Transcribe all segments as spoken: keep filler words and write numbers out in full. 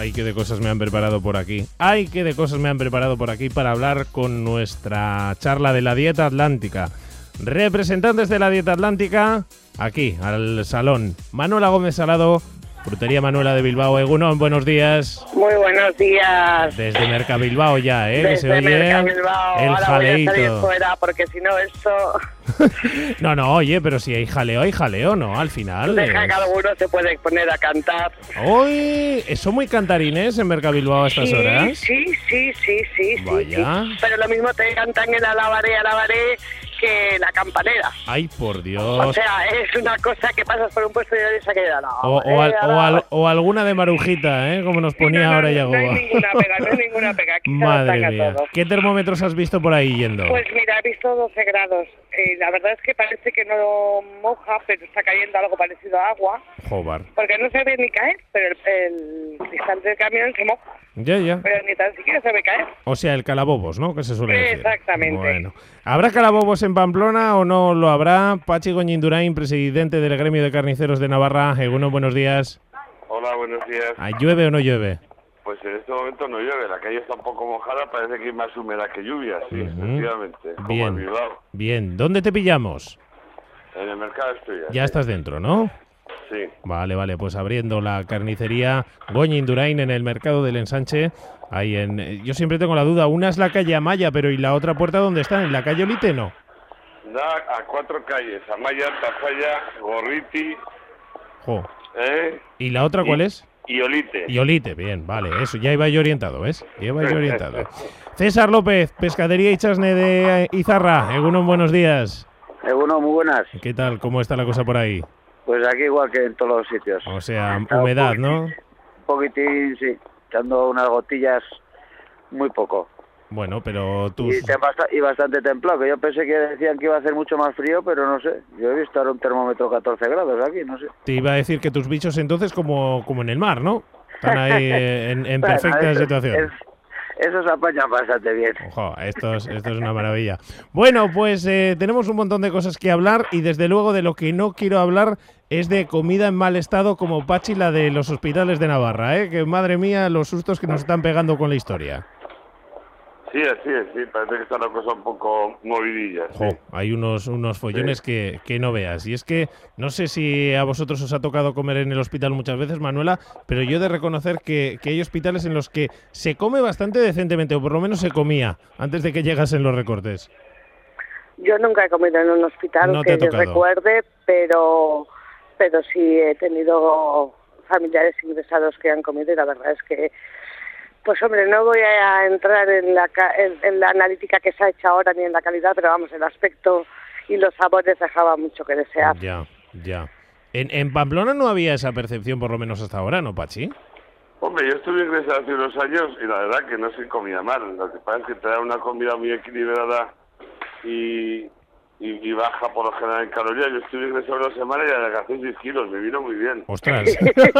Ay, qué de cosas me han preparado por aquí. Ay, qué de cosas me han preparado por aquí para hablar con nuestra charla de la dieta atlántica. Representantes de la dieta atlántica, aquí, al salón. Manuela Gómez Salado, Frutería Manuela de Bilbao. Egunon, buenos días. Muy buenos días. Desde Mercabilbao ya, ¿eh? Desde que se oye Mercabilbao. el Ahora jaleíto. voy a salir fuera porque si no esto... No, no, oye, pero si hay jaleo, hay jaleo, ¿no? Al final. Deja es... que alguno se puede poner a cantar. Hoy, ¿son muy cantarines en Mercabilbao a estas sí, horas? Sí, sí, sí, sí, Vaya. sí. Pero lo mismo te cantan el alabaré, alabaré que la campanera. Ay, por Dios. O sea, es una cosa que pasas por un puesto y nadie se queda. No, O, o, al, o, al, o alguna de Marujita, ¿eh? Como nos ponía no, no, ahora no, Yagoba. No hay ninguna pega, no hay ninguna pega. Aquí Madre se mía. todo. ¿Qué termómetros has visto por ahí yendo? Pues mira, he visto doce grados. Eh, la verdad es que parece que no moja, pero está cayendo algo parecido a agua. Jobar. Porque no se ve ni caer, pero el, el cristal del camión se moja. Ya, ya. Pero ni tan siquiera se ve caer. O sea, el calabobos, ¿no? Que se suele decir. Exactamente. Bueno. ¿Habrá calabobos en Pamplona o no lo habrá? Pachi Goñindurain, presidente del Gremio de Carniceros de Navarra. Egunon, buenos días. Hola, buenos días. ¿Llueve o no llueve? Pues en este momento no llueve, la calle está un poco mojada, parece que hay más húmeda que lluvia, sí, Uh-huh. efectivamente, como Bien. en Bilbao. Bien. ¿Dónde te pillamos? En el mercado estoy ya. Ya estás dentro, ¿no? Sí. Vale, vale, pues abriendo la carnicería Goñindurain en el mercado del Ensanche. Ahí en, yo siempre tengo la duda, una es la calle Amaya, pero ¿y la otra puerta dónde está? ¿En la calle Olite no? Da a cuatro calles, Amaya, Tafalla, Gorriti, Jo. ¿eh? ¿Y la otra cuál y, es? Y Olite. Y Olite, bien, vale, eso, ya iba yo orientado, ¿ves? Ya iba yo orientado. César López, Pescadería y Chasne de Izarra. Egunon, buenos días. Egunon, muy buenas. ¿Qué tal? ¿Cómo está la cosa por ahí? Pues aquí igual que en todos los sitios. O sea, Está humedad, un ¿no? Un poquitín, sí, echando unas gotillas, muy poco. Bueno, pero tú... Y, te basta- y bastante templado, que yo pensé que decían que iba a hacer mucho más frío, pero no sé. Yo he visto ahora un termómetro catorce grados aquí, no sé. Te iba a decir que tus bichos entonces como, como en el mar, ¿no? Están ahí eh, en, en Bueno, perfecta eso- situación. es- Eso se apaña bastante bien. Ojo, esto es, esto es una maravilla. Bueno, pues eh, tenemos un montón de cosas que hablar y desde luego de lo que no quiero hablar es de comida en mal estado como Pachi, la de los hospitales de Navarra, ¿eh? Que madre mía, los sustos que nos están pegando con la historia. Sí, así es, sí, parece que está la cosa un poco movidilla. Jo, Sí. hay unos, unos follones Sí. que, que no veas. Y es que no sé si a vosotros os ha tocado comer en el hospital muchas veces, Manuela, pero yo he de reconocer que, que hay hospitales en los que se come bastante decentemente, o por lo menos se comía, antes de que llegasen los recortes. Yo nunca he comido en un hospital No te ha que tocado. recuerde, pero, pero sí he tenido familiares ingresados que han comido y la verdad es que, pues hombre, no voy a entrar en la, ca- en, en la analítica que se ha hecho ahora ni en la calidad, pero vamos, el aspecto y los sabores dejaban mucho que desear. Ya, ya. En, en Pamplona no había esa percepción, por lo menos hasta ahora, ¿no, Pachi? Hombre, yo estuve ingresado hace unos años y la verdad que no se comía mal. Lo que pasa es que te da una comida muy equilibrada y, y, y baja por lo general en calorías. Yo estuve ingresado una semana y adelgacé seis kilos, me vino muy bien. Ostras.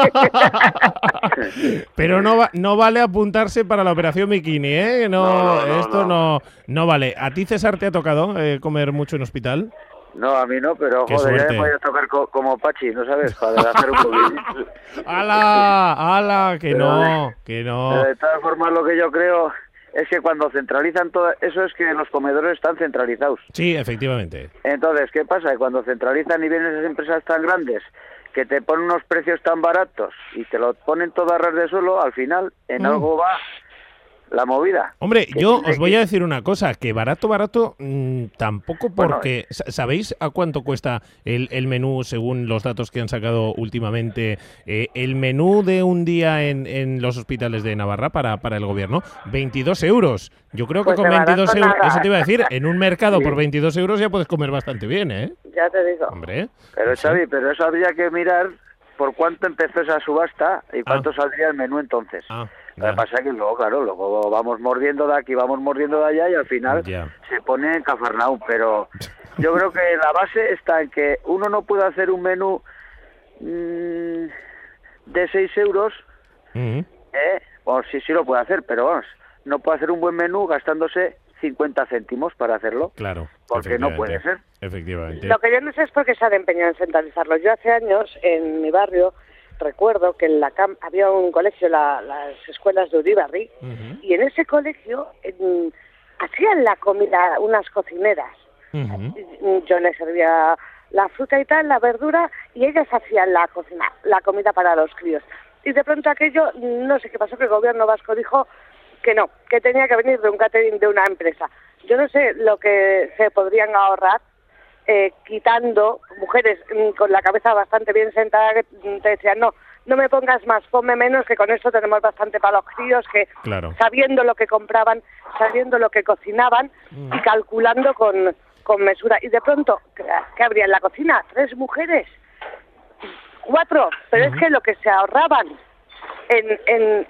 Pero no va, no vale apuntarse para la operación bikini, ¿eh? No, No, no, no, esto no. no. no vale. ¿A ti, César, te ha tocado eh, comer mucho en hospital? No, a mí no, pero Qué joder, suerte. ya me voy a tocar co- como Pachi, ¿no sabes? Para hacer un poquito. ¡Hala! ¡Hala! Que Pero, no, que no. De todas formas, lo que yo creo es que cuando centralizan todo, eso es que los comedores están centralizados. Sí, efectivamente. Entonces, ¿qué pasa? Que cuando centralizan y vienen esas empresas tan grandes que te ponen unos precios tan baratos y te lo ponen todo a ras de suelo, al final en Mm. algo va la movida. Hombre, Que yo tiene os voy que- a decir una cosa, que barato, barato, mmm, tampoco Bueno, porque... sa- ¿Sabéis a cuánto cuesta el, el menú, según los datos que han sacado últimamente, eh, el menú de un día en, en los hospitales de Navarra para, para el gobierno? veintidós euros. Yo creo que Pues con de barato veintidós euros, nada. eso te iba a decir, en un mercado Sí. por veintidós euros ya puedes comer bastante bien, ¿eh? Ya te digo. Hombre. Pero no sé. Xavi, pero eso habría que mirar por cuánto empezó esa subasta y cuánto Ah. saldría el menú entonces. Ah, Lo que ya. pasa es que luego, claro, luego vamos mordiendo de aquí, vamos mordiendo de allá y al final Ya. se pone en Cafarnaúm. Pero yo creo que la base está en que uno no puede hacer un menú mmm, de seis euros, Mm. ¿eh? O sí, sí lo puede hacer, pero vamos, no puede hacer un buen menú gastándose cincuenta céntimos para hacerlo. Claro. Porque no puede efectivamente. ser. Efectivamente. Lo que yo no sé es por qué se han empeñado en centralizarlo. Yo hace años, en mi barrio, recuerdo que en la cam había un colegio, la, las escuelas de Uribarri, uh-huh. y en ese colegio en, hacían la comida unas cocineras. Uh-huh. Yo les servía la fruta y tal, la verdura, y ellas hacían la cocina, la comida para los críos. Y de pronto aquello, no sé qué pasó, que el gobierno vasco dijo que no, que tenía que venir de un catering de una empresa. Yo no sé lo que se podrían ahorrar eh, quitando mujeres mm, con la cabeza bastante bien sentada que te decían, no, no me pongas más, ponme menos, que con esto tenemos bastante para los críos, que claro. sabiendo lo que compraban, sabiendo lo que cocinaban mm. y calculando con, con mesura. Y de pronto, ¿qué, qué habría en la cocina? ¿Tres mujeres? ¿Cuatro? Pero uh-huh. es que lo que se ahorraban en, en,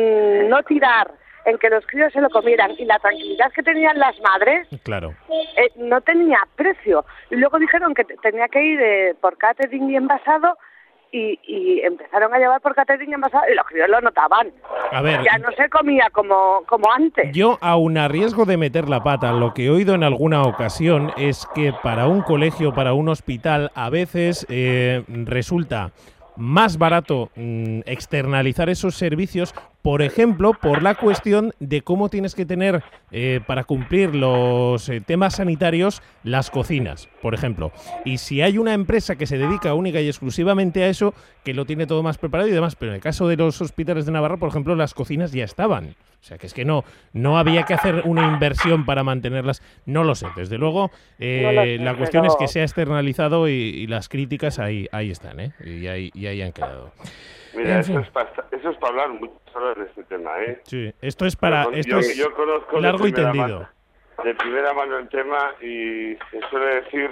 en no tirar, en que los críos se lo comieran, y la tranquilidad que tenían las madres, claro. eh, no tenía precio. Y luego dijeron que tenía que ir eh, por catering y envasado, y, y empezaron a llevar por catering y envasado, y los críos lo notaban. A ver, ya no se comía como, como antes. Yo, aun a riesgo de meter la pata, lo que he oído en alguna ocasión es que para un colegio, para un hospital, a veces eh, resulta más barato mmm, externalizar esos servicios, por ejemplo, por la cuestión de cómo tienes que tener eh, para cumplir los eh, temas sanitarios las cocinas, por ejemplo. Y si hay una empresa que se dedica única y exclusivamente a eso, que lo tiene todo más preparado y demás, pero en el caso de los hospitales de Navarra, por ejemplo, las cocinas ya estaban. O sea, que es que no no había que hacer una inversión para mantenerlas. No lo sé, desde luego. Eh, no sé, la cuestión pero... es que se ha externalizado y, y las críticas ahí ahí están, ¿eh? Y ahí, y ahí han quedado. Mira, eso es, para, eso es para hablar mucho de este tema, ¿eh? Sí, esto es para Pero, esto yo, es yo conozco largo y tendido. Mano, de primera mano el tema, y se suele decir,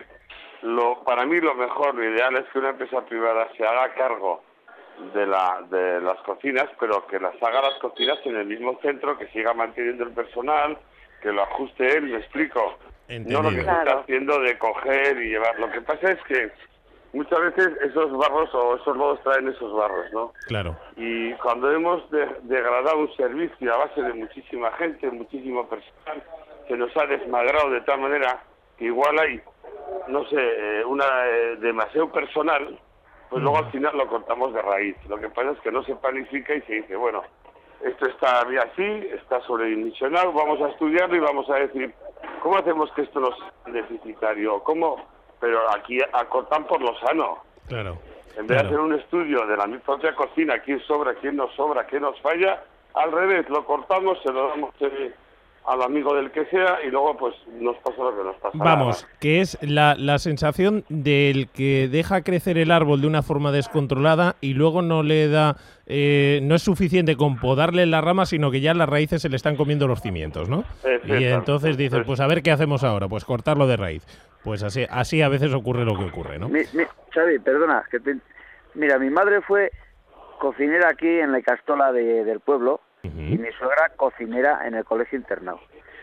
lo para mí lo mejor, lo ideal es que una empresa privada se haga cargo de la de las cocinas, pero que las haga las cocinas en el mismo centro, que siga manteniendo el personal, que lo ajuste él, me explico. Entendido. No lo que claro. se está haciendo de coger y llevar. Lo que pasa es que muchas veces esos barros o esos lodos traen esos barros, ¿no? Claro. Y cuando hemos de, degradado un servicio a base de muchísima gente, muchísimo personal, se nos ha desmadrado de tal manera que igual hay, no sé, eh, una eh, demasiado personal, pues luego al final lo cortamos de raíz. Lo que pasa es que no se planifica y se dice, bueno, esto está bien así, está sobredimensionado, vamos a estudiarlo y vamos a decir, ¿cómo hacemos que esto no sea deficitario? ¿Cómo? Pero aquí acortan por lo sano. Claro. En vez claro. de hacer un estudio de la propia cocina, quién sobra, quién nos sobra, quién nos falla, al revés, lo cortamos, se lo damos eh, al amigo del que sea y luego pues nos pasa lo que nos pasa. Vamos, que es la, la sensación del que deja crecer el árbol de una forma descontrolada y luego no le da, eh, no es suficiente con podarle la rama, sino que ya las raíces se le están comiendo los cimientos, ¿no? Y entonces dices, pues a ver qué hacemos ahora, pues cortarlo de raíz. Pues así, así a veces ocurre lo que ocurre, ¿no? Mi, mi, Xavi, perdona, que te, mira, mi madre fue cocinera aquí en la Icastola de, del pueblo, uh-huh. y mi suegra cocinera en el colegio internado.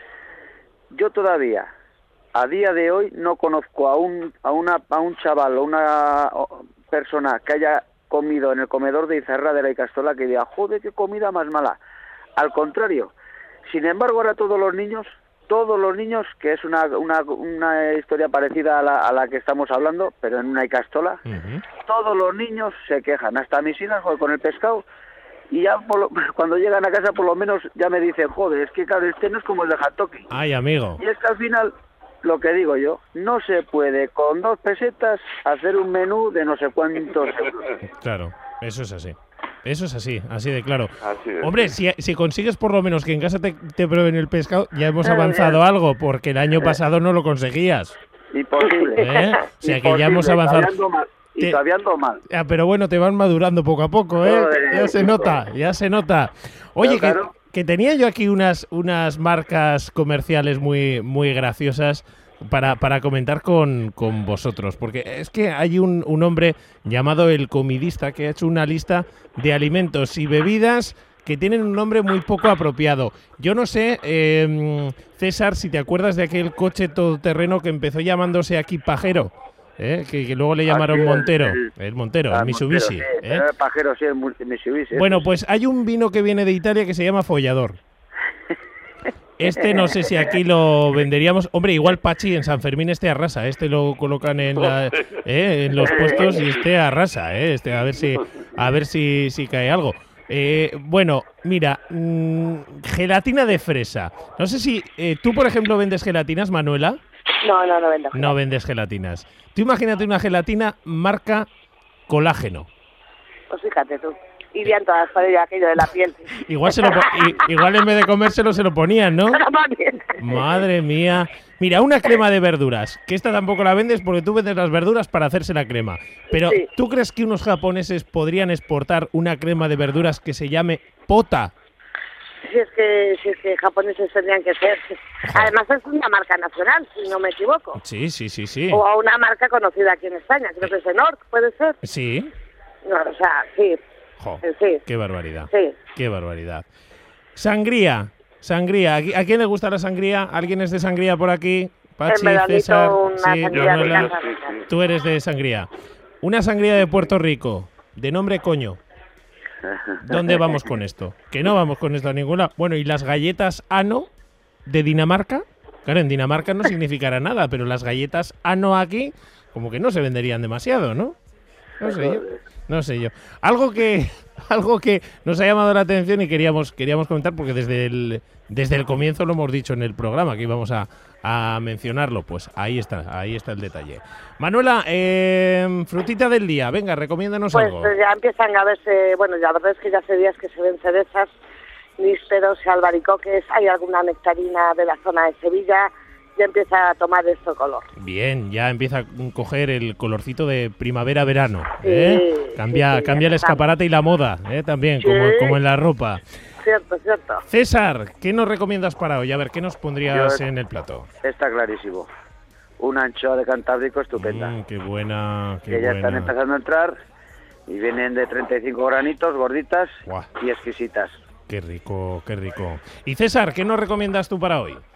Yo todavía, a día de hoy, no conozco a un a una a un chaval o una persona que haya comido en el comedor de Izarra de la Icastola que diga, joder, qué comida más mala. Al contrario, sin embargo, ahora todos los niños... Todos los niños, que es una una, una historia parecida a la, a la que estamos hablando, pero en una Icastola, uh-huh. todos los niños se quejan, hasta mis hijas con el pescado, y ya por lo, cuando llegan a casa por lo menos ya me dicen, joder, es que claro, este no es como el de Jatoki. Ay, amigo. Y es que al final, lo que digo yo, no se puede con dos pesetas hacer un menú de no sé cuántos euros. Claro, eso es así. Eso es así, así de claro. Así es. Hombre, si, si consigues por lo menos que en casa te, te prueben el pescado, ya hemos avanzado algo, porque el año pasado no lo conseguías. Imposible. ¿Eh? O sea Imposible, que ya hemos avanzado. Mal, y te... todavía ando mal. Ah, pero bueno, te van madurando poco a poco, ¿eh? Joder, ya se nota, ya se nota. Oye, pero, claro. que, que tenía yo aquí unas, unas marcas comerciales muy, muy graciosas para, para comentar con, con vosotros, porque es que hay un, un hombre llamado El Comidista que ha hecho una lista de alimentos y bebidas que tienen un nombre muy poco apropiado. Yo no sé, eh, César, si te acuerdas de aquel coche todoterreno que empezó llamándose aquí Pajero, ¿eh? que, que luego le llamaron Aquí, Montero, el, el Montero, el el Mitsubishi. Montero, sí, ¿eh? el Pajero, sí, el Mitsubishi. Bueno, pues hay un vino que viene de Italia que se llama Follador. Este no sé si aquí lo venderíamos. Hombre, igual Pachi en San Fermín este arrasa. Este lo colocan en, la, eh, en los puestos y este arrasa. Eh, este, a ver si, a ver si, si cae algo. Eh, bueno, mira, mmm, gelatina de fresa. No sé si eh, tú, por ejemplo, vendes gelatinas, Manuela. No, no, no vendo. No vendes gelatinas. Tú imagínate una gelatina marca Colágeno. Pues fíjate tú. Irían todas para ello, aquello de la piel. Igual, se lo, igual en vez de comérselo se lo ponían, ¿no? Madre mía. Mira, una crema de verduras, que esta tampoco la vendes porque tú vendes las verduras para hacerse la crema. Pero, sí. ¿Tú crees que unos japoneses podrían exportar una crema de verduras que se llame Pota? Si es que, si es que japoneses tendrían que ser. Además es una marca nacional, si no me equivoco. Sí, sí, sí, sí. O una marca conocida aquí en España, creo que es Enort, ¿puede ser? Sí. No, o sea, sí. Jo, sí. Qué barbaridad. Sí. Qué barbaridad. Sangría. Sangría. ¿A quién le gusta la sangría? ¿Alguien es de sangría por aquí? Pachi, César. Una sí, sangría no, de sí, sí. Tú eres de sangría. Una sangría de Puerto Rico, de nombre Coño. ¿Dónde vamos con esto? Que no vamos con esto a ninguna. Bueno, ¿y las galletas Ano de Dinamarca? Claro, en Dinamarca no significará nada, pero las galletas Ano aquí, como que no se venderían demasiado, ¿no? No sé yo. No sé yo. Algo que algo que nos ha llamado la atención y queríamos queríamos comentar, porque desde el desde el comienzo lo hemos dicho en el programa que íbamos a, a mencionarlo, pues ahí está, ahí está el detalle. Manuela, eh, frutita del día, venga, recomiéndanos pues, algo. Pues ya empiezan a verse, bueno, la verdad es que ya hace días que se ven cerezas, nísperos y albaricoques, hay alguna nectarina de la zona de Sevilla, ya empieza a tomar este color. Bien, ya empieza a coger el colorcito de primavera-verano. ¿eh? Sí, cambia, sí, sí, cambia el escaparate y la moda, ¿eh? También, sí. como, como en la ropa. Cierto, cierto. César, ¿qué nos recomiendas para hoy? A ver, ¿qué nos pondrías Yo, en el plato? Está clarísimo. Una anchoa de Cantábrico estupenda. Mm, qué buena, qué que ya buena. están empezando a entrar y vienen de treinta y cinco granitos, gorditas Buah. y exquisitas. Qué rico, qué rico. Y César, ¿qué nos recomiendas tú para hoy?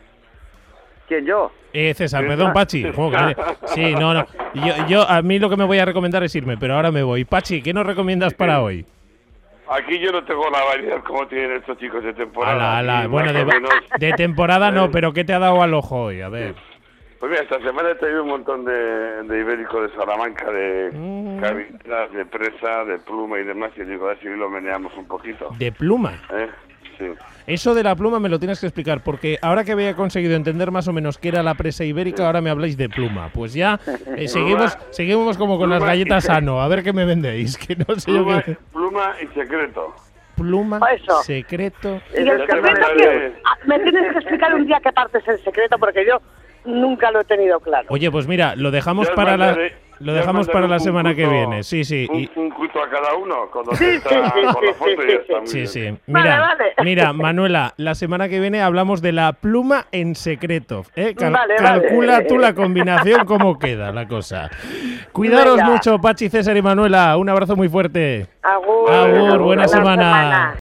¿Quién, yo? Eh, César, perdón, Pachi. Oh, sí, no, no. Yo, yo, a mí lo que me voy a recomendar es irme, pero ahora me voy. Pachi, ¿qué nos recomiendas para hoy? Aquí yo no tengo la variedad como tienen estos chicos de temporada. Ala, ala. Bueno, de, menos... de temporada no, pero ¿qué te ha dado al ojo hoy? A ver. Pues mira, esta semana he traído un montón de, de ibérico de Salamanca, de mm. cabitas, de presa, de pluma y demás, y digo, a ver si lo meneamos un poquito. ¿De pluma? ¿Eh? Sí. Eso de la pluma me lo tienes que explicar, porque ahora que había conseguido entender más o menos qué era la presa ibérica, sí. ahora me habláis de pluma. Pues ya eh, seguimos seguimos como con pluma las galletas Ano, a ver qué me vendéis, que no sé pluma, yo qué... Pluma y secreto. Pluma, Eso. secreto... ¿Y el secreto qué? Me tienes que explicar un día qué parte es el secreto, porque yo nunca lo he tenido claro. Oye, pues mira, lo dejamos ya para mandaré, la... Lo dejamos para la semana cuto, que viene, sí, sí. Un, y... un cuto a cada uno, con, sí, está, sí, sí, con la foto sí, y ya está. Sí, bien. sí. Mira, vale, vale. mira, Manuela, la semana que viene hablamos de la pluma en secreto. ¿eh? Cal vale, calcula vale. tú la combinación, cómo queda la cosa. Cuidaros Venga. mucho, Pachi, César y Manuela. Un abrazo muy fuerte. Agur, Agur, buena, buena semana. semana.